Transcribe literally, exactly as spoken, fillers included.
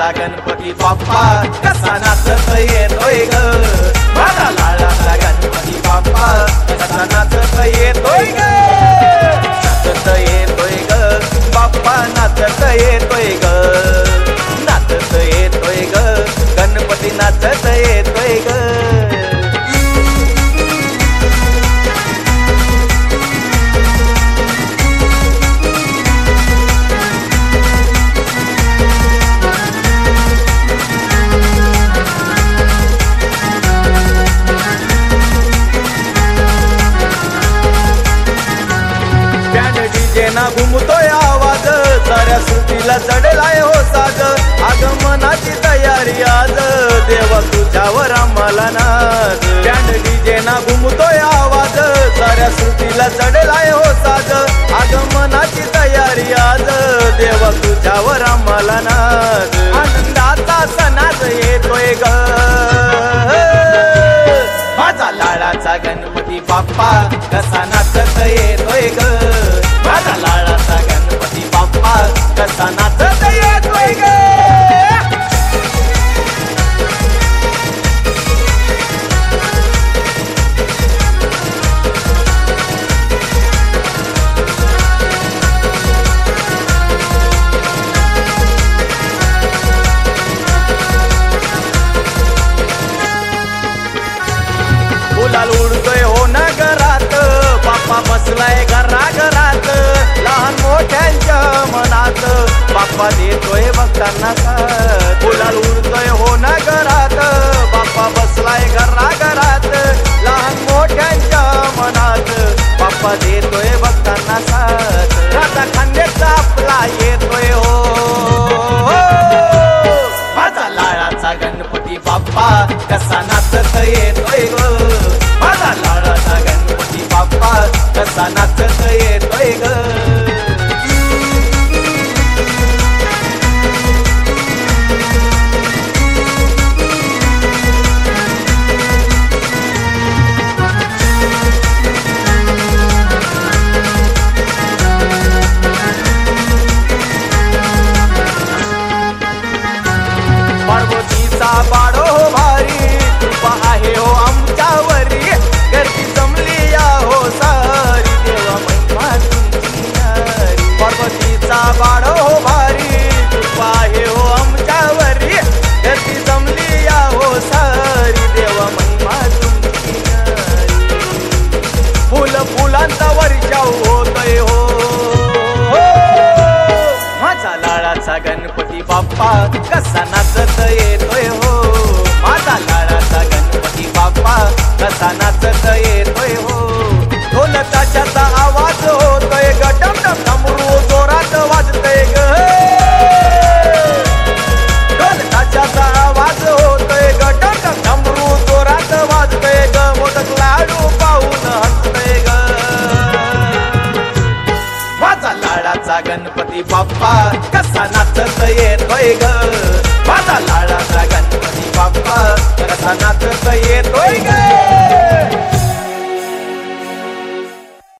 लाडाचा गणपती बाप्पा कसा नाचत येतोय ग, माझा लाडाचा गणपती बाप्पा कसा नाचत येतोय ग, नाचत येतोय ग बाप्पा, नाचत येतोय ग, नाचत येतोय ग गणपती, नाचत येतोय ग। ना घुमतोय आवाज, साऱ्या सृष्टीला चढलाय हो साज, आगमनाची तयारी आज देवा तुझ्यावर आम्हाला नाच। बँड डीजे ना घुमतोय आवाज, साऱ्या सृष्टीला चढलाय हो साज, आगमनाची तयारी आज देवा तुझ्यावर आम्हाला नाच। आनंदाचा सणाच येतोय ग, माझा लाडाचा गणपती बाप्पा कसा नाचत येतोय ग, माझा लाडाचा गणपती बाप्पा कसा नाचत येतोय ग। गुलाल उडतोय हो नगरात, बाप्पा बसलाय घराघरात, लहान मोठ्यांच्या मनात बाप्पा देतोय भक्तांना साथ। गुलाल उडतोय हो नगरात, बाप्पा बसलाय घराघरात, लहान मोठ्यांच्या मनात बाप्पा देतोय भक्तांना साथ। राजा खांद्याचा आपला येतोय हो, माझा लाडाचा गणपती बाप्पा कसा नाचत येतोय ग, माझा लाडाचा गणपती बाप्पा कसा नाचत येतोय ग। पार्वतीचा बाळो भारी, कृपा आहे हो आमच्यावरी, गर्दी जमली या हो सारी, देवा महिमा तुमची नारी। पार्वतीचा बाळो भारी, कृपा आहे हो आमच्यावरी, गर्दी जमली या हो सारी, देवा महिमा तुमची नारी। फुल फुलांचा वर्षाव होतोय हो, माझा लाडाचा गणपती बाप्पा कसा नाचत येतोय हो, माझा लाडाचा गणपती बाप्पा कसा नाचत येतोय हो। ढोल ताशाचा आवाज होतोय ग, डमडम डमरू जोरात वाजतोय ग, ढोल ताशाचा आवाज होतोय ग, डमडम डमरू जोरात वाजतोय ग, मोदक लाडू पाहून हसतोय ग, माझा लाडाचा गणपती बाप्पा कसा नाचत येतोय ग, माझा लाडाचा गणपती बाप्पा कसा नाचत येतोय ग।